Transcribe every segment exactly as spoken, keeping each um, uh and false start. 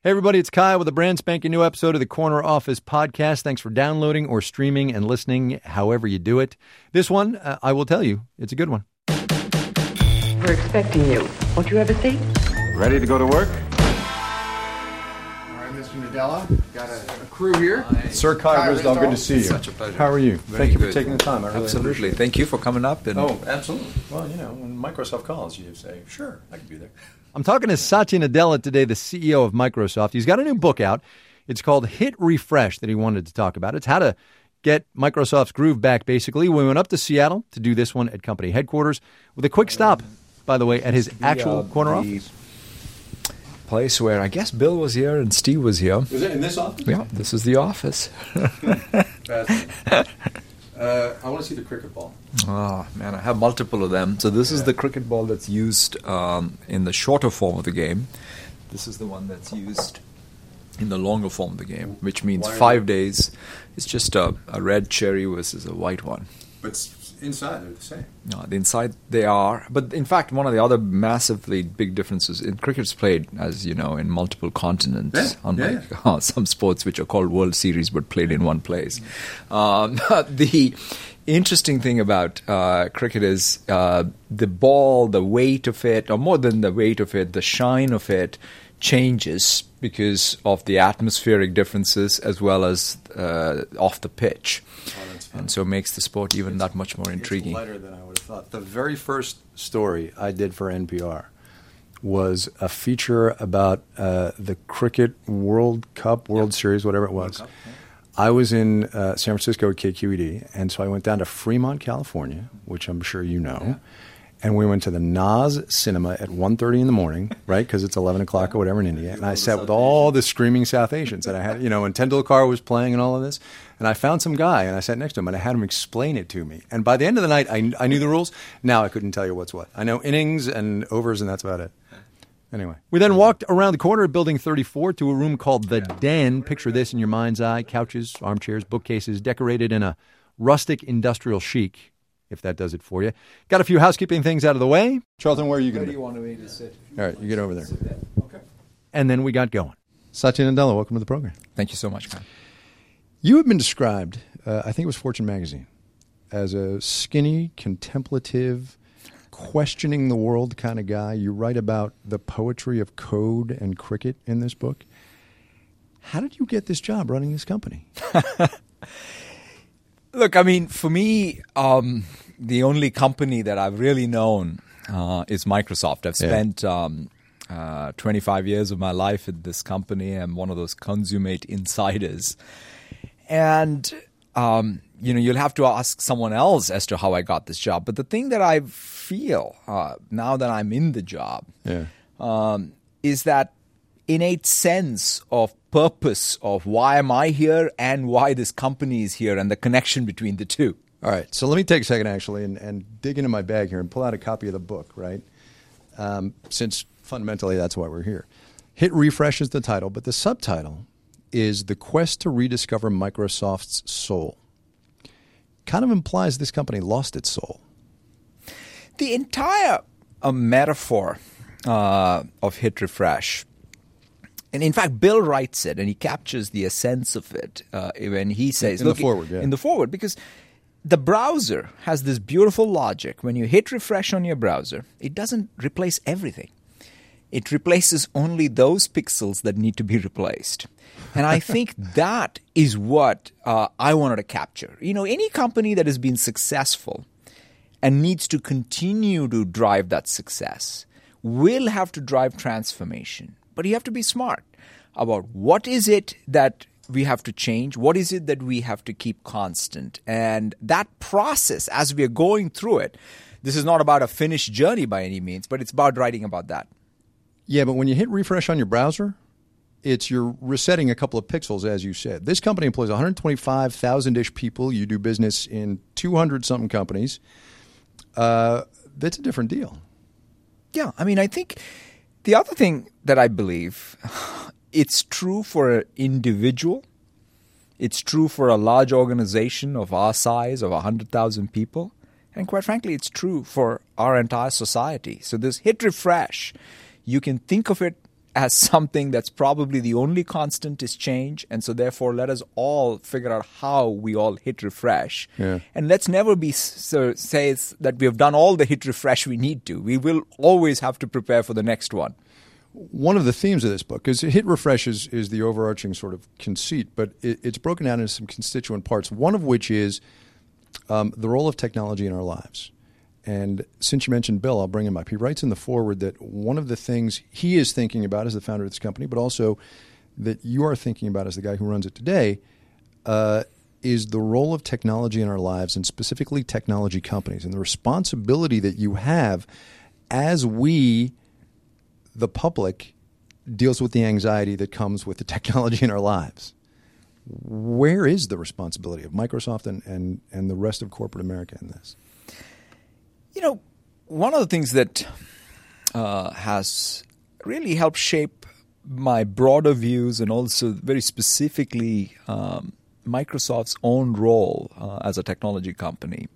Hey, everybody, it's Kyle with a brand spanking new episode of the Corner Office podcast. Thanks for downloading or streaming and listening, however you do it. This one, uh, I will tell you, it's a good one. We're expecting you. Won't you have a seat? Ready to go to work? All right, Mister Nadella, got a, a crew here. Sir Kai Risdall, good to see you. Such a pleasure. How are you? Very Thank you good. for taking the time. I really Absolutely. appreciate it. Thank you for coming up. And Oh, absolutely. Well, you know, when Microsoft calls, you say, sure, I can be there. I'm talking to Satya Nadella today, the C E O of Microsoft. He's got a new book out. It's called Hit Refresh that he wanted to talk about. It's how to get Microsoft's groove back, basically. We went up to Seattle to do this one at company headquarters with a quick stop, by the way, at his actual the, uh, corner the office. Place where I guess Bill was here and Steve was here. Is it in this office? Yeah, this is the office. uh, I want to see the cricket ball. Oh, man, I have multiple of them. So this Yeah. is the cricket ball that's used um, in the shorter form of the game. This is the one that's used in the longer form of the game, which means Why are five they- days. It's just a, a red cherry versus a white one. But s- inside, they're the same. No, the inside they are, but in fact, one of the other massively big differences in cricket's played, as you know, in multiple continents, Yeah, unlike yeah, uh, some sports which are called World Series but played in one place. Um, the interesting thing about uh, cricket is uh, the ball, the weight of it, or more than the weight of it, the shine of it changes because of the atmospheric differences as well as uh, off the pitch. Oh, that's fun. And so it makes the sport even that much more intriguing. It's lighter than I would have thought. The very first story I did for N P R was a feature about uh, the Cricket World Cup, World Series, whatever it was. Cup, yeah. I was in uh, San Francisco at K Q E D, and so I went down to Fremont, California, which I'm sure you know. Yeah. And we went to the Nas Cinema at one thirty in the morning, right? Because it's eleven o'clock or whatever in India. And I sat with all the screaming South Asians. And I had, you know, and Tendulkar was playing and all of this. And I found some guy, and I sat next to him, and I had him explain it to me. And by the end of the night, I, I knew the rules. Now I couldn't tell you what's what. I know innings and overs, and that's about it. Anyway. We then walked around the corner of Building thirty-four to a room called The Den. Picture this in your mind's eye. Couches, armchairs, bookcases, decorated in a rustic industrial chic, if that does it for you. Got a few housekeeping things out of the way. Charlton, where are you going to be? want me to sit? All right, you get over there. Okay. And then we got going. Satya Nadella, welcome to the program. Thank you so much, man. You have been described, uh, I think it was Fortune magazine, as a skinny, contemplative, questioning the world kind of guy. You write about the poetry of code and cricket in this book. How did you get this job running this company? Look, I mean, for me, um, the only company that I've really known uh, is Microsoft. I've Yeah. spent um, uh, twenty-five years of my life at this company. I'm one of those consummate insiders. And, um, you know, you'll have to ask someone else as to how I got this job. But the thing that I feel uh, now that I'm in the job Yeah. um, is that innate sense of purpose of why am I here and why this company is here and the connection between the two. All right, so let me take a second, actually, and, and dig into my bag here and pull out a copy of the book, right? Um, since fundamentally that's why we're here. Hit Refresh is the title, but the subtitle is The Quest to Rediscover Microsoft's Soul. Kind of implies this company lost its soul. The entire uh, metaphor uh, of Hit Refresh, and in fact, Bill writes it and he captures the essence of it uh, when he says, In the look, foreword, yeah. in the foreword, because the browser has this beautiful logic. When you hit refresh on your browser, it doesn't replace everything. It replaces only those pixels that need to be replaced. And I think that is what uh, I wanted to capture. You know, any company that has been successful and needs to continue to drive that success will have to drive transformation. But you have to be smart about what is it that we have to change, what is it that we have to keep constant. And that process, as we are going through it, this is not about a finished journey by any means, but it's about writing about that. Yeah, but when you hit refresh on your browser, it's you're resetting a couple of pixels, as you said. This company employs one hundred twenty-five thousand-ish people. You do business in two hundred something companies. Uh, that's a different deal. Yeah, I mean, I think the other thing that I believe, it's true for an individual. It's true for a large organization of our size, of one hundred thousand people. And quite frankly, it's true for our entire society. So this hit refresh, you can think of it as something that's probably the only constant is change. And so therefore, let us all figure out how we all hit refresh. Yeah. And let's never be so say that we have done all the hit refresh we need to. We will always have to prepare for the next one. One of the themes of this book is hit refresh is, is the overarching sort of conceit, but it, it's broken down into some constituent parts, one of which is um, the role of technology in our lives. And since you mentioned Bill, I'll bring him up. He writes in the foreword that one of the things he is thinking about as the founder of this company, but also that you are thinking about as the guy who runs it today, uh, is the role of technology in our lives, and specifically technology companies, and the responsibility that you have as we, the public, deals with the anxiety that comes with the technology in our lives. Where is the responsibility of Microsoft and, and, and the rest of corporate America in this? You know, one of the things that uh, has really helped shape my broader views, and also very specifically um, Microsoft's own role uh, as a technology company,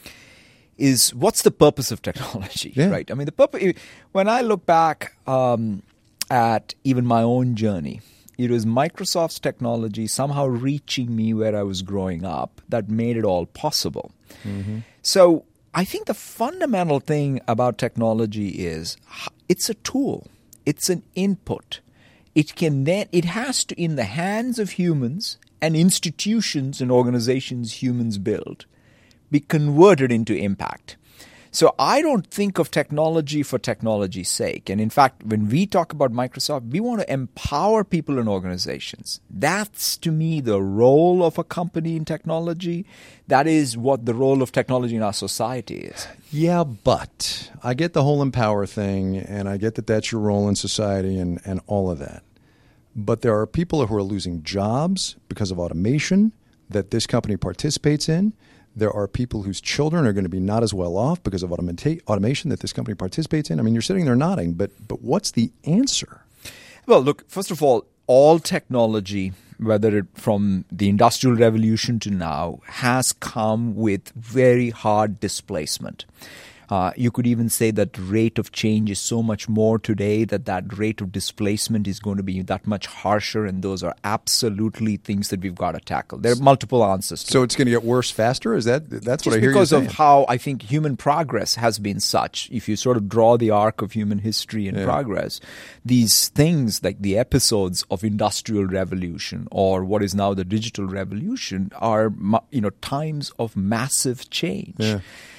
is what's the purpose of technology, yeah. right? I mean, the purpose. When I look back um, at even my own journey, it was Microsoft's technology somehow reaching me where I was growing up that made it all possible. Mm-hmm. So I think the fundamental thing about technology is it's a tool. It's an input. It can then, it has to, in the hands of humans and institutions and organizations humans build, be converted into impact. So I don't think of technology for technology's sake. And in fact, when we talk about Microsoft, we want to empower people and organizations. That's, to me, the role of a company in technology. That is what the role of technology in our society is. Yeah, but I get the whole empower thing, and I get that that's your role in society and, and all of that. But there are people who are losing jobs because of automation that this company participates in. There are people whose children are going to be not as well off because of automata- automation that this company participates in. I mean, you're sitting there nodding, but but what's the answer? Well, look, first of all, all technology, whether it from the Industrial Revolution to now, has come with very hard displacement. Uh, you could even say that rate of change is so much more today that that rate of displacement is going to be that much harsher, and those are absolutely things that we've got to tackle. There are multiple answers to So it. it's going to get worse faster? Is that that's Just what I hear you because saying? of how I think human progress has been such. If you sort of draw the arc of human history and Yeah. progress, these things like the episodes of Industrial Revolution or what is now the Digital Revolution are, you know, times of massive change. Yeah.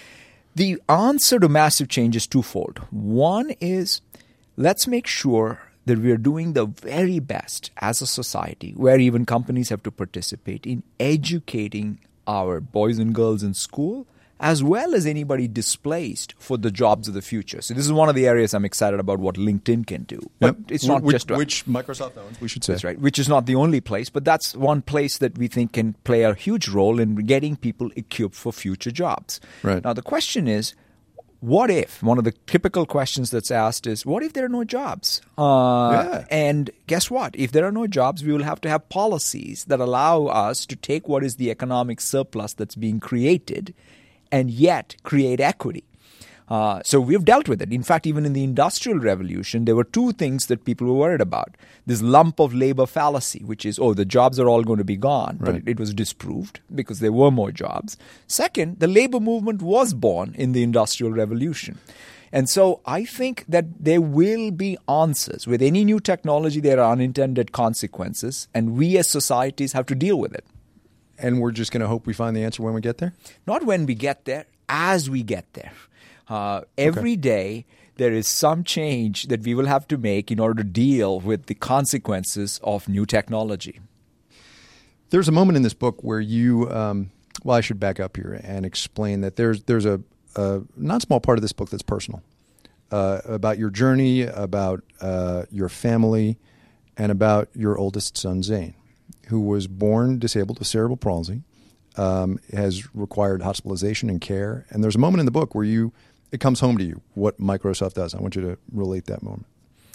The answer to massive change is twofold. One is, let's make sure that we are doing the very best as a society, where even companies have to participate in educating our boys and girls in school, as well as anybody displaced for the jobs of the future. So this is one of the areas I'm excited about what LinkedIn can do. But Yep. it's not which, just... Which Microsoft owns, we should say. That's right, which is not the only place, but that's one place that we think can play a huge role in getting people equipped for future jobs. Right. Now, the question is, what if? One of the typical questions that's asked is, what if there are no jobs? Uh, Yeah. And guess what? If there are no jobs, we will have to have policies that allow us to take what is the economic surplus that's being created and yet create equity. Uh, so we've dealt with it. In fact, even in the Industrial Revolution, there were two things that people were worried about. This lump of labor fallacy, which is, oh, the jobs are all going to be gone. But Right. it, it was disproved because there were more jobs. Second, the labor movement was born in the Industrial Revolution. And so I think that there will be answers. With any new technology, there are unintended consequences, and we as societies have to deal with it. And we're just going to hope we find the answer when we get there? Not when we get there, as we get there. Uh, every day, there is some change that we will have to make in order to deal with the consequences of new technology. There's a moment in this book where you, um, well, I should back up here and explain that there's there's a, a not small part of this book that's personal, uh, about your journey, about uh, your family, and about your oldest son, Zane, who was born disabled with cerebral palsy, um, has required hospitalization and care. And there's a moment in the book where you, it comes home to you what Microsoft does. I want you to relate that moment.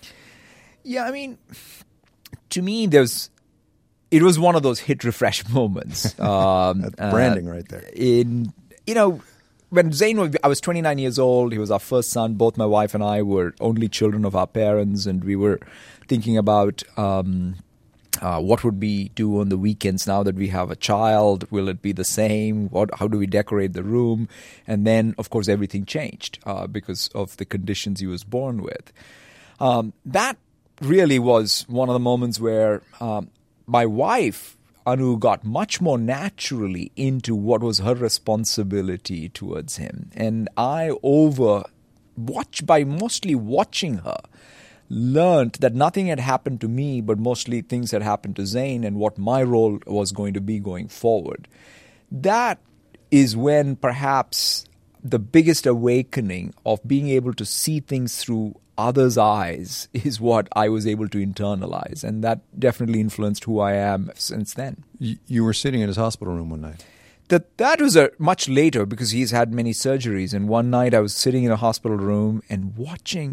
Yeah, I mean, to me, there's, it was one of those hit refresh moments. Um, That's branding right there. In, you know, when Zain was, I was twenty-nine years old. He was our first son. Both my wife and I were only children of our parents, and we were thinking about um, uh, what would we do on the weekends now that we have a child. Will it be the same? What? How do we decorate the room? And then, of course, everything changed uh, because of the conditions he was born with. Um, that really was one of the moments where um, my wife, Anu, got much more naturally into what was her responsibility towards him. And I, over watch by mostly watching her, learned that nothing had happened to me, but mostly things had happened to Zain and what my role was going to be going forward. That is when perhaps the biggest awakening of being able to see things through others' eyes is what I was able to internalize. And that definitely influenced who I am since then. You, you were sitting in his hospital room one night. That that was a, much later because he's had many surgeries. And one night I was sitting in a hospital room and watching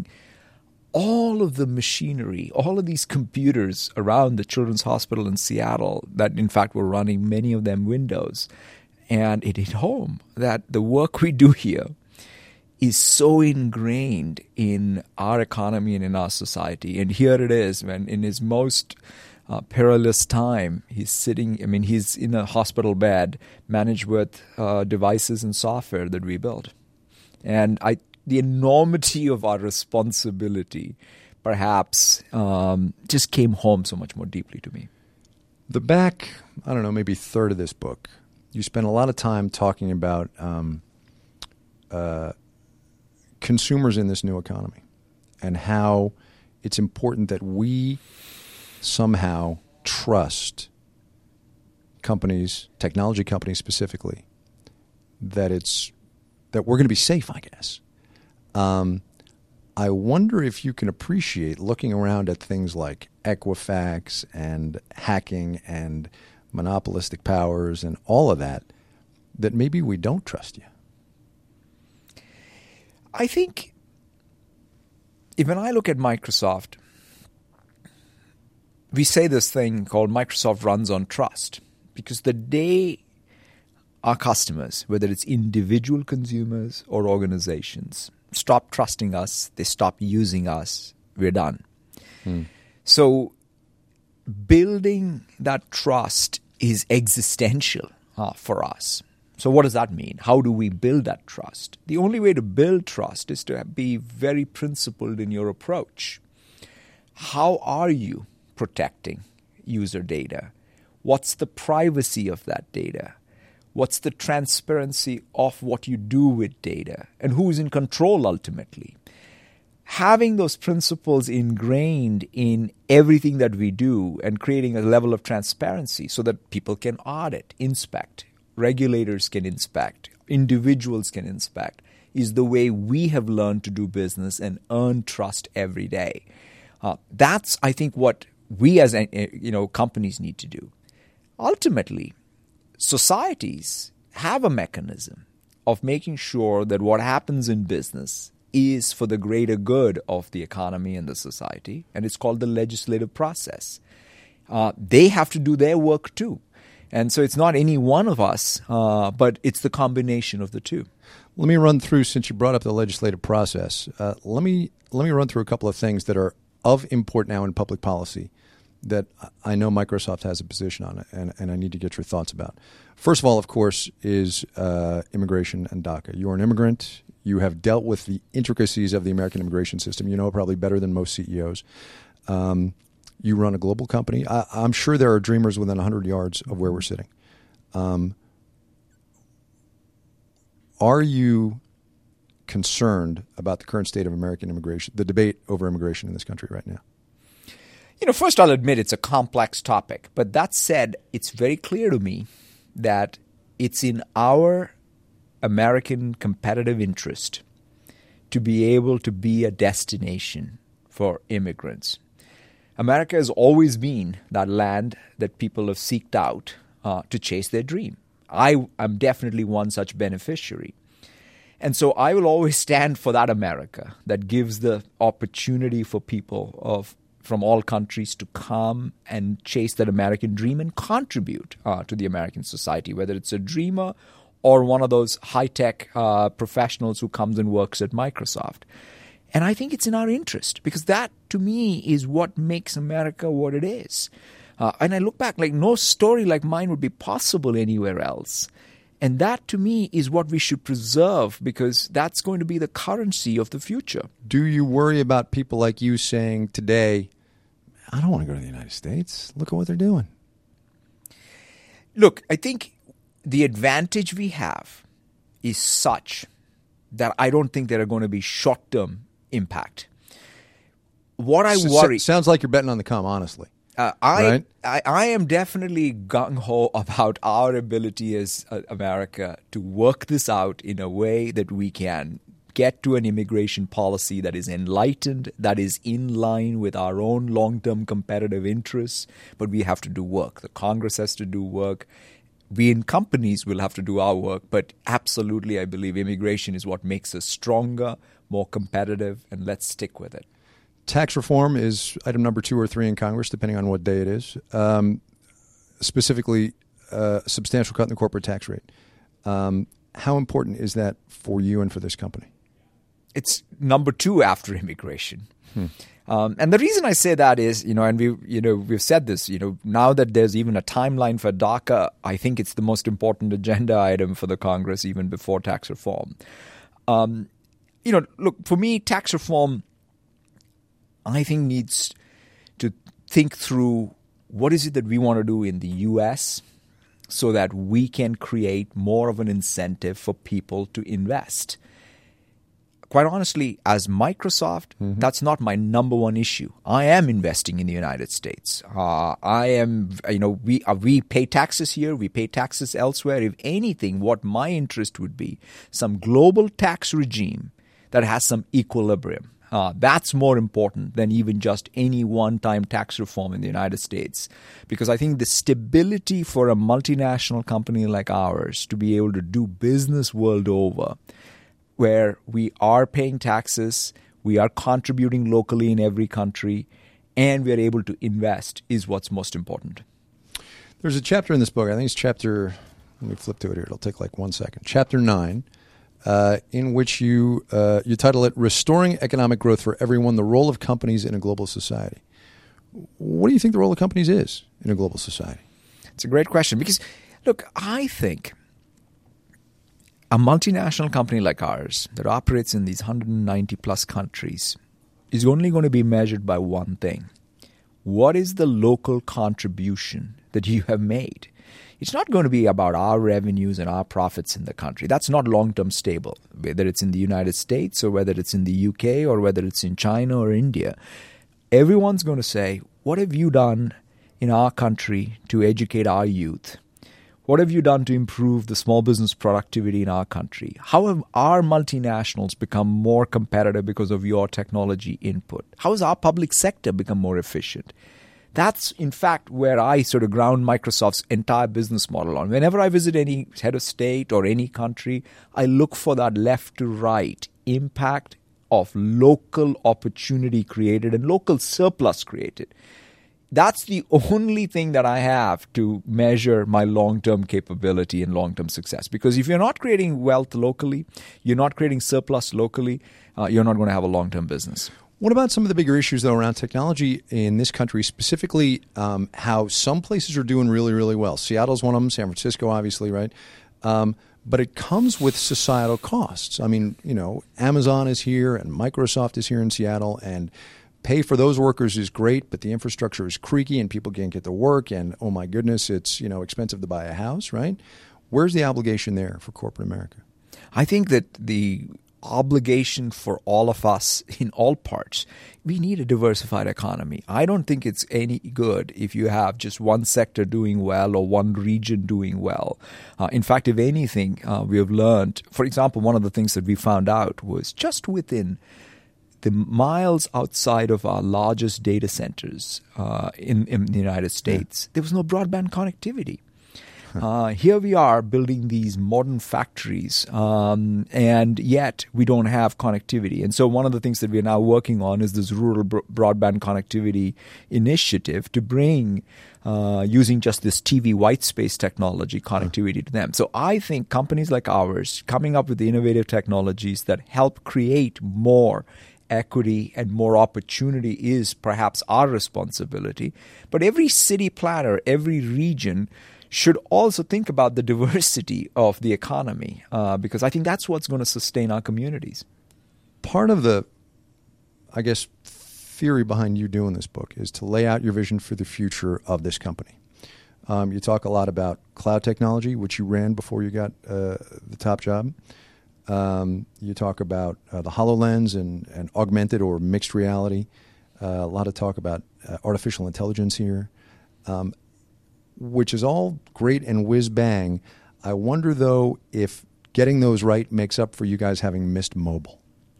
all of the machinery, all of these computers around the Children's Hospital in Seattle that in fact were running many of them Windows. And it hit home that the work we do here is so ingrained in our economy and in our society. And here it is, when in his most uh, perilous time, he's sitting, I mean, he's in a hospital bed managed with uh, devices and software that we built. And I, the enormity of our responsibility perhaps um, just came home so much more deeply to me. The back, I don't know, maybe third of this book, you spend a lot of time talking about um, uh, consumers in this new economy and how it's important that we somehow trust companies, technology companies specifically, that it's that we're going to be safe, I guess. Um, I wonder if you can appreciate looking around at things like Equifax and hacking and monopolistic powers and all of that, that maybe we don't trust you. I think if when I look at Microsoft, we say this thing called Microsoft runs on trust, because the day our customers, whether it's individual consumers or organizations, stop trusting us, they stop using us, we're done. Hmm. So building that trust is existential uh, for us. So what does that mean? How do we build that trust? The only way to build trust is to be very principled in your approach. How are you protecting user data? What's the privacy of that data? What's the transparency of what you do with data? And who's in control ultimately? Having those principles ingrained in everything that we do and creating a level of transparency so that people can audit, inspect, regulators can inspect, individuals can inspect, is the way we have learned to do business and earn trust every day. Uh, that's, I think, what we as you know companies need to do. Ultimately, societies have a mechanism of making sure that what happens in business is for the greater good of the economy and the society, and it's called the legislative process. Uh, they have to do their work too. And so it's not any one of us, uh, but it's the combination of the two. Let me run through, since you brought up the legislative process, uh, let me let me run through a couple of things that are of import now in public policy that I know Microsoft has a position on, and, and I need to get your thoughts about. First of all, of course, is uh, immigration and DACA. You're an immigrant. You have dealt with the intricacies of the American immigration system. You know it probably better than most C E Os. Um, you run a global company. I, I'm sure there are dreamers within one hundred yards of where we're sitting. Um, are you concerned about the current state of American immigration, the debate over immigration in this country right now? You know, first I'll admit it's a complex topic. But that said, it's very clear to me that it's in our American competitive interest to be able to be a destination for immigrants. America has always been that land that people have seeked out uh, to chase their dream. I am definitely one such beneficiary. And so I will always stand for that America that gives the opportunity for people of from all countries to come and chase that American dream and contribute uh, to the American society, whether it's a dreamer or one of those high-tech uh, professionals who comes and works at Microsoft. And I think it's in our interest because that, to me, is what makes America what it is. Uh, and I look back, like no story like mine would be possible anywhere else. And that, to me, is what we should preserve because that's going to be the currency of the future. Do you worry about people like you saying today, I don't want to go to the United States. Look at what they're doing. Look, I think the advantage we have is such that I don't think there are going to be short-term impact. What I So- worry... sounds like you're betting on the come, honestly. Uh, I, Right. I I am definitely gung-ho about our ability as uh, America to work this out in a way that we can get to an immigration policy that is enlightened, that is in line with our own long-term competitive interests. But we have to do work. The Congress has to do work. We in companies will have to do our work. But absolutely, I believe immigration is what makes us stronger, more competitive, and let's stick with it. Tax reform is item number two or three in Congress, depending on what day it is. Um, specifically, uh, a substantial cut in the corporate tax rate. Um, how important is that for you and for this company? It's number two after immigration. Hmm. Um, and the reason I say that is, you know, and we, you know, we've said this, you know, now that there's even a timeline for DACA, I think it's the most important agenda item for the Congress, even before tax reform. Um, you know, look, for me, tax reform, I think, needs to think through what is it that we want to do in the U S so that we can create more of an incentive for people to invest. Quite honestly, as Microsoft, mm-hmm. that's not my number one issue. I am investing in the United States. Uh, I am, you know, we uh, we pay taxes here. We pay taxes elsewhere. If anything, what my interest would be, some global tax regime that has some equilibrium. Uh, that's more important than even just any one-time tax reform in the United States. Because I think the stability for a multinational company like ours to be able to do business world over, where we are paying taxes, we are contributing locally in every country, and we are able to invest is what's most important. There's a chapter in this book, I think it's chapter, let me flip to it here, it'll take like one second. Chapter nine. Uh, in which you uh, you title it "Restoring Economic Growth for Everyone: The Role of Companies in a Global Society." What do you think the role of companies is in a global society? It's a great question because, look, I think a multinational company like ours that operates in these one hundred ninety plus countries is only going to be measured by one thing. What is the local contribution that you have made? It's not going to be about our revenues and our profits in the country. That's not long-term stable, whether it's in the United States or whether it's in the U K or whether it's in China or India. Everyone's going to say, what have you done in our country to educate our youth? What have you done to improve the small business productivity in our country? How have our multinationals become more competitive because of your technology input? How has our public sector become more efficient? That's, in fact, where I sort of ground Microsoft's entire business model on. Whenever I visit any head of state or any country, I look for that left to right impact of local opportunity created and local surplus created. That's the only thing that I have to measure my long-term capability and long-term success. Because if you're not creating wealth locally, you're not creating surplus locally, uh, you're not going to have a long-term business. What about some of the bigger issues, though, around technology in this country, specifically um, how some places are doing really, really well? Seattle's one of them, San Francisco, obviously, right? Um, but it comes with societal costs. I mean, you know, Amazon is here and Microsoft is here in Seattle, and pay for those workers is great, but the infrastructure is creaky and people can't get to work, and, oh, my goodness, it's, you know, expensive to buy a house, right? Where's the obligation there for corporate America? I think that the obligation for all of us in all parts, we need a diversified economy. I don't think it's any good if you have just one sector doing well or one region doing well. Uh, in fact, if anything, uh, we have learned, for example, one of the things that we found out was just within the miles outside of our largest data centers uh, in, in the United States, yeah. there was no broadband connectivity. Uh, here we are building these modern factories, um, and yet we don't have connectivity. And so one of the things that we're now working on is this rural bro- broadband connectivity initiative to bring, uh, using just this T V white space technology, connectivity to them. So I think companies like ours coming up with the innovative technologies that help create more equity and more opportunity is perhaps our responsibility. But every city planner, every region should also think about the diversity of the economy, uh, because I think that's what's going to sustain our communities. Part of the, I guess, theory behind you doing this book is to lay out your vision for the future of this company. Um, you talk a lot about cloud technology, which you ran before you got uh, the top job. Um, you talk about uh, the HoloLens and, and augmented or mixed reality. Uh, a lot of talk about uh, artificial intelligence here, um, which is all great and whiz bang. I wonder, though, if getting those right makes up for you guys having missed mobile.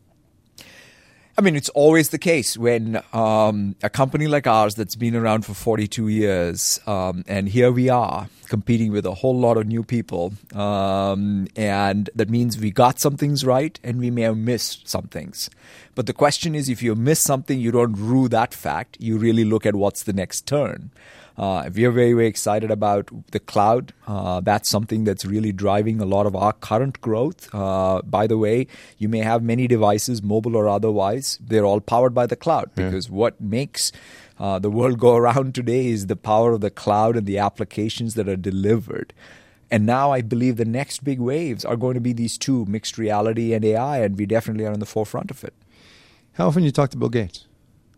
I mean, it's always the case when um, a company like ours that's been around for forty-two years, um, and here we are competing with a whole lot of new people, um, and that means we got some things right and we may have missed some things. But the question is, if you miss something, you don't rue that fact. You really look at what's the next turn. Uh, we are very, very excited about the cloud. Uh, that's something that's really driving a lot of our current growth. Uh, by the way, you may have many devices, mobile or otherwise. They're all powered by the cloud, because yeah. what makes uh, the world go around today is the power of the cloud and the applications that are delivered. And now I believe the next big waves are going to be these two, mixed reality and A I, and we definitely are on the forefront of it. How often do you talk to Bill Gates?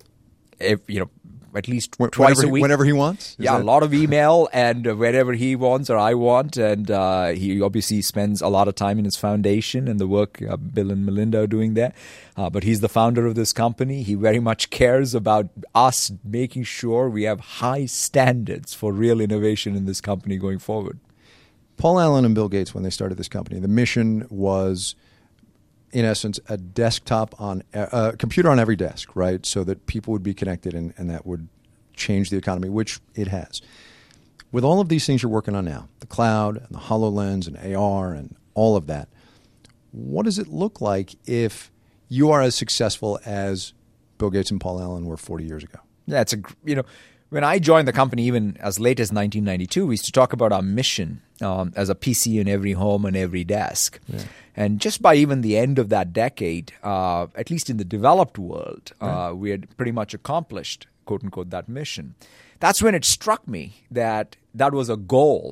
If, you know, at least Whenever twice a he, week. Whenever he wants? Is yeah, that... a lot of email, and uh, wherever he wants or I want. And uh, he obviously spends a lot of time in his foundation and the work uh, Bill and Melinda are doing there. Uh, but he's the founder of this company. He very much cares about us making sure we have high standards for real innovation in this company going forward. Paul Allen and Bill Gates, when they started this company, the mission was, in essence, a desktop on a computer on every desk, right? So that people would be connected, and, and that would change the economy, which it has. With all of these things you're working on now, the cloud and the HoloLens and A R and all of that, what does it look like if you are as successful as Bill Gates and Paul Allen were forty years ago? Yeah, it's a, you know, when I joined the company, even as late as nineteen ninety-two, we used to talk about our mission um, as a P C in every home and every desk. Yeah. And just by even the end of that decade, uh, at least in the developed world, uh, right. we had pretty much accomplished, quote unquote, that mission. That's when it struck me that that was a goal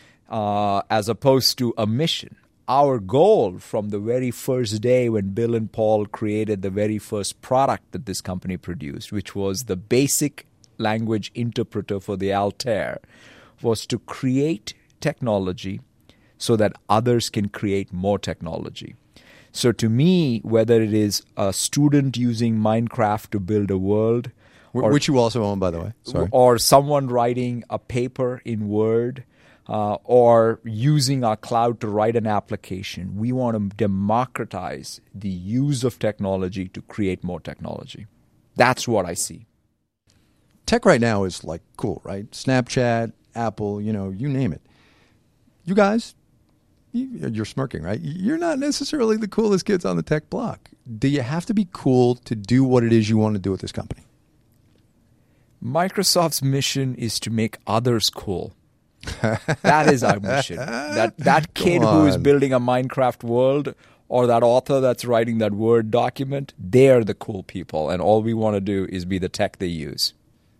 uh, as opposed to a mission. Our goal from the very first day when Bill and Paul created the very first product that this company produced, which was the basic language interpreter for the Altair, was to create technology so that others can create more technology. So to me, whether it is a student using Minecraft to build a world, or, which you also own, by the way, sorry, or someone writing a paper in Word, uh, or using our cloud to write an application, we want to democratize the use of technology to create more technology. That's what I see. Tech right now is like cool, right? Snapchat, Apple, you know, you name it. You guys, you're smirking, right? You're not necessarily the coolest kids on the tech block. Do you have to be cool to do what it is you want to do with this company? Microsoft's mission is to make others cool. That is our mission. That that kid who is building a Minecraft world, or that author that's writing that Word document, they're the cool people, and all we want to do is be the tech they use.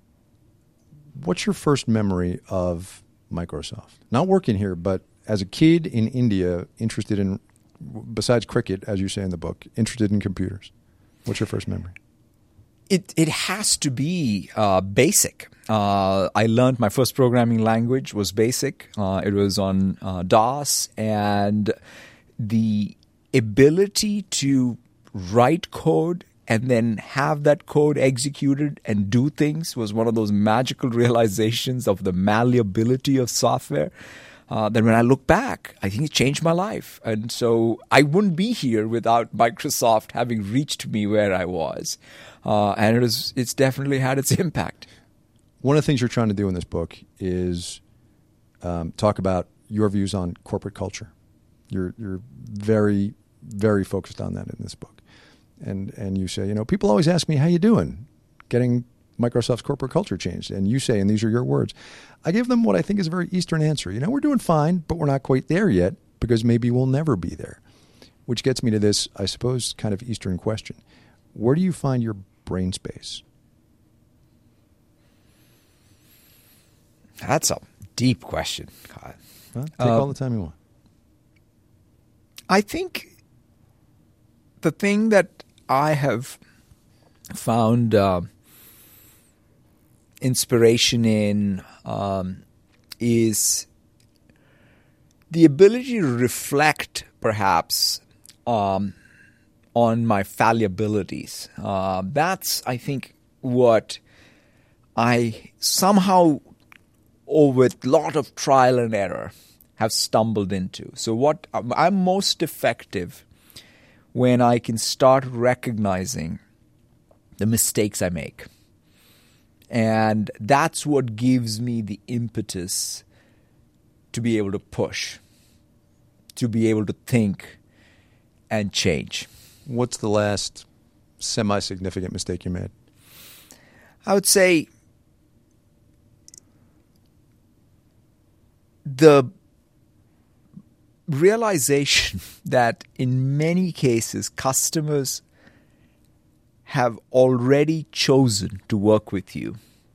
What's your first memory of Microsoft? Not working here, but as a kid in India, interested in, besides cricket, as you say in the book, interested in computers. What's your first memory? It it has to be uh, BASIC. Uh, I learned my first programming language was BASIC. Uh, it was on uh, DOS, and the ability to write code and then have that code executed and do things was one of those magical realizations of the malleability of software. Uh, then when I look back, I think it changed my life. And so I wouldn't be here without Microsoft having reached me where I was. Uh, and it is, it's definitely had its impact. One of the things you're trying to do in this book is um, talk about your views on corporate culture. You're you're very, very focused on that in this book. And and you say, you know, people always ask me, how you doing getting Microsoft's corporate culture changed? And you say, and these are your words, I give them what I think is a very Eastern answer. You know, we're doing fine, but we're not quite there yet because maybe we'll never be there. Which gets me to this, I suppose, kind of Eastern question. Where do you find your brain space? That's a deep question, Kyle. Well, take Uh, all the time you want. I think the thing that I have found uh, inspiration in um, is the ability to reflect, perhaps, um, on my fallibilities. Uh, that's, I think, what I somehow, or with a lot of trial and error, have stumbled into. So what I'm most effective when I can start recognizing the mistakes I make. And that's what gives me the impetus to be able to push, to be able to think and change. What's the last semi-significant mistake you made? I would say the realization that in many cases customers have already chosen to work with you,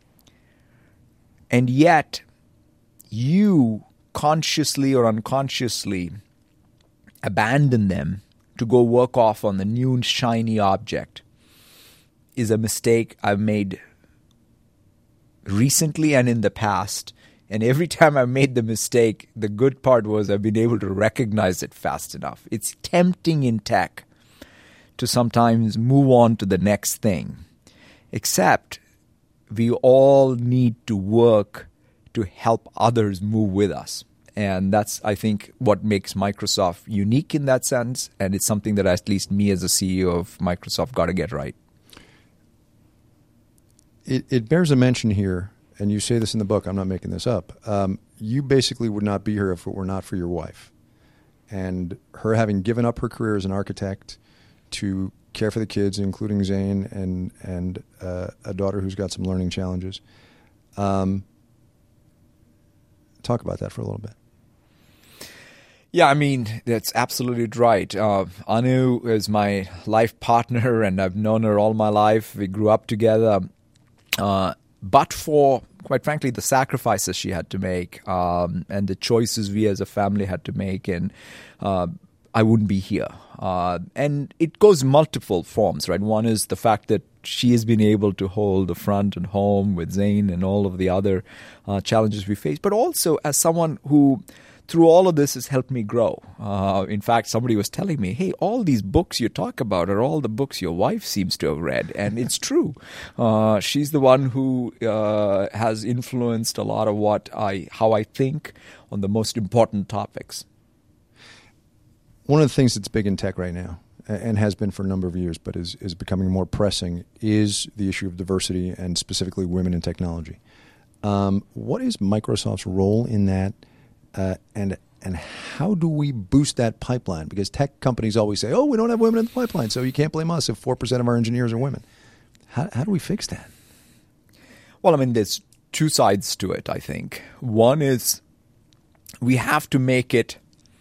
and yet you consciously or unconsciously abandon them to go work off on the new shiny object, is a mistake I've made recently and in the past. And every time I made the mistake, the good part was I've been able to recognize it fast enough. It's tempting in tech to sometimes move on to the next thing, except we all need to work to help others move with us. And that's, I think, what makes Microsoft unique in that sense. And it's something that at least me as a C E O of Microsoft got to get right. It, it bears a mention here, and you say this in the book, I'm not making this up. Um, you basically would not be here if it were not for your wife. And her having given up her career as an architect to care for the kids, including Zane and, and uh, a daughter who's got some learning challenges. Um, talk about that for a little bit. Yeah, I mean, that's absolutely right. Uh, Anu is my life partner, and I've known her all my life. We grew up together. Uh, but for, quite frankly, the sacrifices she had to make um, and the choices we as a family had to make, and uh, I wouldn't be here. Uh, and it goes multiple forms, right? One is the fact that she has been able to hold the front and home with Zane and all of the other uh, challenges we face, but also as someone who, through all of this, has helped me grow. Uh, in fact, somebody was telling me, hey, all these books you talk about are all the books your wife seems to have read. And it's true. Uh, she's the one who uh, has influenced a lot of what I, how I think on the most important topics. One of the things that's big in tech right now, and has been for a number of years, but is, is becoming more pressing, is the issue of diversity and specifically women in technology. Um, what is Microsoft's role in that? Uh, and and how do we boost that pipeline? Because tech companies always say, oh, we don't have women in the pipeline, so you can't blame us if four percent of our engineers are women. How, how do we fix that? Well, I mean, there's two sides to it, I think. One is we have to make it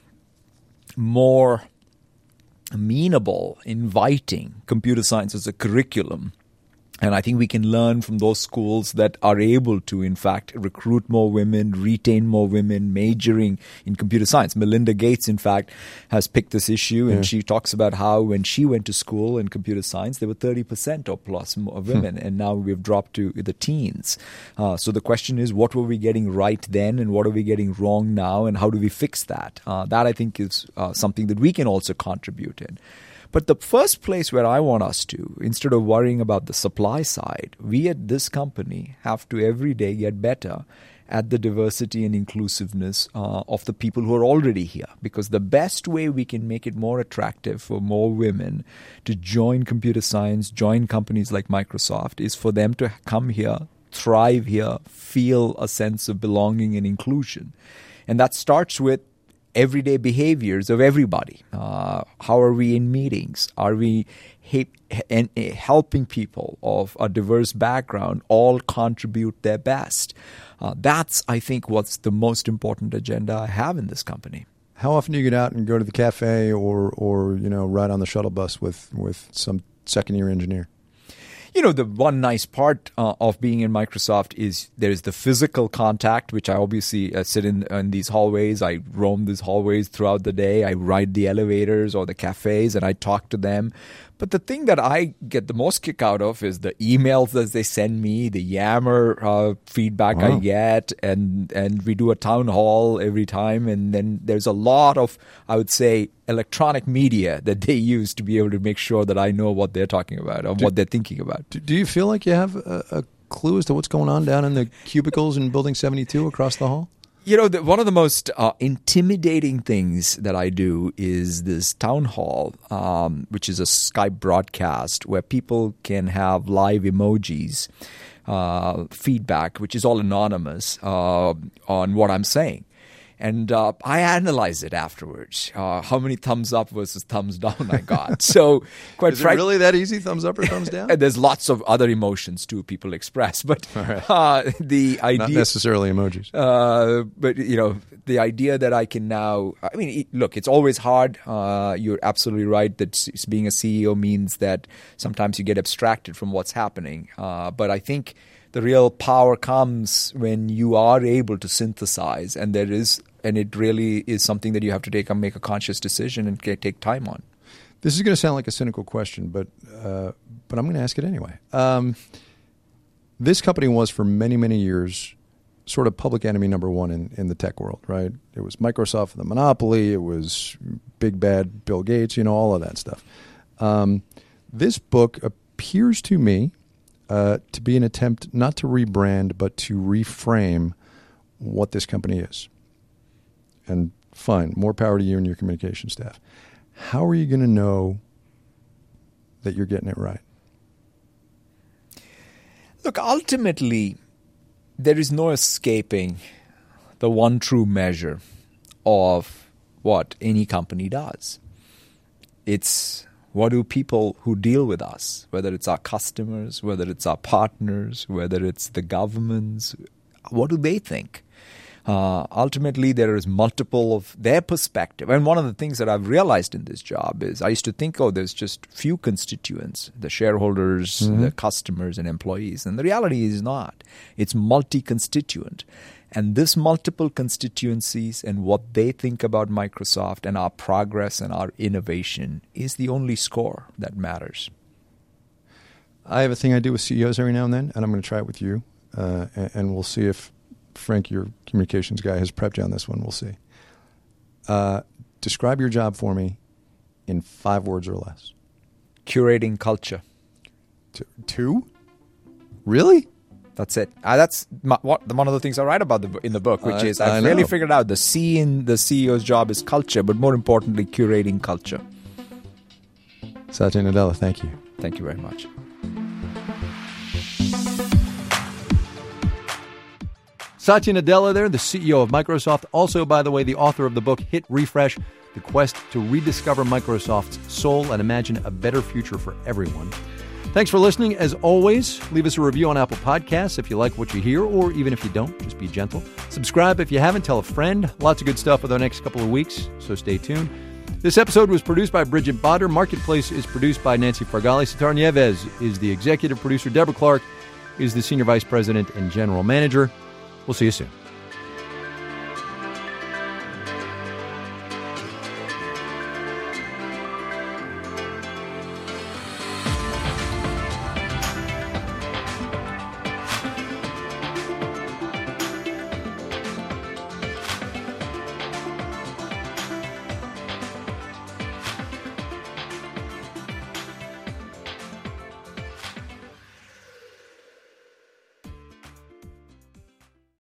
more amenable, inviting computer science as a curriculum. And I think we can learn from those schools that are able to, in fact, recruit more women, retain more women, majoring in computer science. Melinda Gates, in fact, has picked this issue, and yeah. she talks about how when she went to school in computer science, there were thirty percent or plus of women, hmm. and now we've dropped to the teens. Uh, so the question is, what were we getting right then, and what are we getting wrong now, and how do we fix that? Uh, that, I think, is uh, something that we can also contribute in. But the first place where I want us to, instead of worrying about the supply side, we at this company have to every day get better at the diversity and inclusiveness uh, of the people who are already here. Because the best way we can make it more attractive for more women to join computer science, join companies like Microsoft, is for them to come here, thrive here, feel a sense of belonging and inclusion. And that starts with everyday behaviors of everybody. Uh, how are we in meetings? Are we he- and, uh, helping people of a diverse background all contribute their best? Uh, that's, I think, what's the most important agenda I have in this company. How often do you get out and go to the cafe or, or you know, ride on the shuttle bus with, with some second-year engineer? You know, the one nice part uh, of being in Microsoft is there's the physical contact, which I obviously uh, sit in, in these hallways. I roam these hallways throughout the day. I ride the elevators or the cafes, and I talk to them. But the thing that I get the most kick out of is the emails that they send me, the Yammer uh, feedback Wow. I get, and and we do a town hall every time. And then there's a lot of, I would say, electronic media that they use to be able to make sure that I know what they're talking about or Do- what they're thinking about. Do, do you feel like you have a, a clue as to what's going on down in the cubicles in Building seventy-two across the hall? You know, the, one of the most uh, intimidating things that I do is this town hall, um, which is a Skype broadcast where people can have live emojis, uh, feedback, which is all anonymous, uh, on what I'm saying. And uh, I analyze it afterwards, uh, how many thumbs up versus thumbs down I got. So, quite Is it frankly, really that easy? Thumbs up or thumbs down? and there's lots of other emotions too people express, but right. uh, the idea, Not necessarily emojis. uh, but you know, the idea that I can now, I mean, it, look, it's always hard. Uh, you're absolutely right that s- being a C E O means that sometimes you get abstracted from what's happening. Uh, but I think the real power comes when you are able to synthesize, and there is, and it really is something that you have to take and make a conscious decision and ca- take time on. This is going to sound like a cynical question, but uh, but I'm going to ask it anyway. Um, this company was for many, many years sort of public enemy number one in, in the tech world, right? It was Microsoft, the monopoly. It was big bad Bill Gates, you know, all of that stuff. Um, this book appears to me uh, to be an attempt not to rebrand, but to reframe what this company is. And fine, more power to you and your communication staff. How are you going to know that you're getting it right? Look, ultimately, there is no escaping the one true measure of what any company does. It's what do people who deal with us, whether it's our customers, whether it's our partners, whether it's the governments, what do they think? Uh, ultimately, there is multiple of their perspective. And one of the things that I've realized in this job is I used to think, oh, there's just few constituents, the shareholders, mm-hmm. the customers, and employees. And the reality is not. It's multi-constituent. And this multiple constituencies and what they think about Microsoft and our progress and our innovation is the only score that matters. I have a thing I do with C E Os every now and then, and I'm going to try it with you. Uh, and, and we'll see if Frank, your communications guy, has prepped you on this one. We'll see. Uh, describe your job for me in five words or less. Curating culture. T- two? Really? That's it. Uh, that's my, what, one of the things I write about the, in the book, which I- is I I've really know. figured out the C in the C E O's job is culture, but more importantly, curating culture. Satya Nadella, thank you. Thank you very much. Satya Nadella there, the C E O of Microsoft. Also, by the way, the author of the book Hit Refresh, The Quest to Rediscover Microsoft's Soul and Imagine a Better Future for Everyone. Thanks for listening. As always, leave us a review on Apple Podcasts if you like what you hear, or even if you don't, just be gentle. Subscribe if you haven't. Tell a friend. Lots of good stuff for the next couple of weeks, so stay tuned. This episode was produced by Bridget Botter. Marketplace is produced by Nancy Fargali. Sitar Nieves is the executive producer. Deborah Clark is the senior vice president and general manager. We'll see you soon.